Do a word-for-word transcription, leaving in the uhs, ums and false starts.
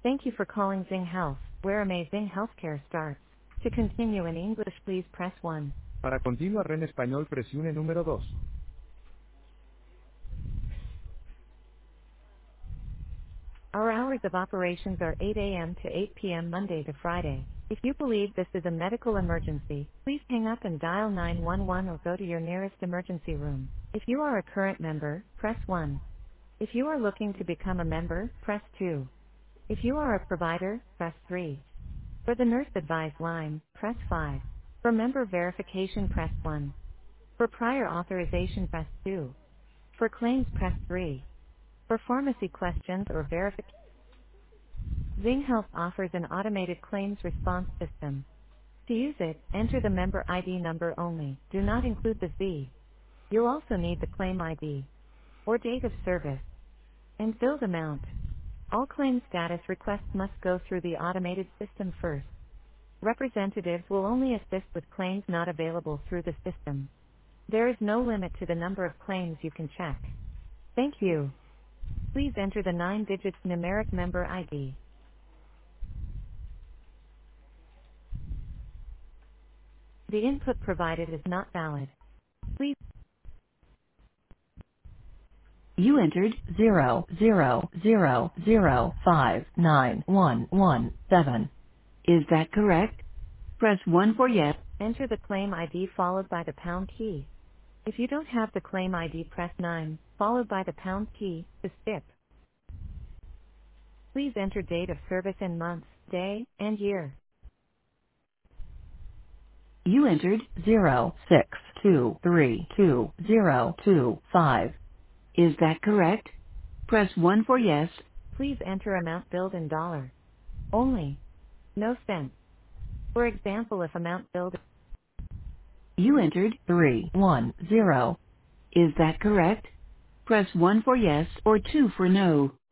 Thank you for calling Zing Health, where amazing healthcare starts. To continue in English, please press one. Para continuar en español, presione número dos. Our hours of operations are eight a m to eight p m Monday to Friday. If you believe this is a medical emergency, please hang up and dial nine one one or go to your nearest emergency room. If you are a current member, press one. If you are looking to become a member, press two. If you are a provider, press three. For the nurse advised line, press five. For member verification, press one. For prior authorization, press two. For claims, press three. For pharmacy questions or verification, Zing Health offers an automated claims response system. To use it, enter the member I D number only. Do not include the Z. You'll also need the claim I D or date of service and billed amount. All claim status requests must go through the automated system first. Representatives will only assist with claims not available through the system. There is no limit to the number of claims you can check. Thank you. Please enter the nine-digit numeric member I D. The input provided is not valid. Please. You entered zero zero zero zero five nine one one seven. Is that correct? Press one for yes. Enter the claim I D followed by the pound key. If you don't have the claim I D, press nine, followed by the pound key, to skip. Please enter date of service in month, day, and year. You entered zero six two three two zero two five. Is that correct? Press one for yes. Please enter amount billed in dollar. Only. No cents. For example, if amount billed. You entered three one zero. Is that correct? Press one for yes or two for no.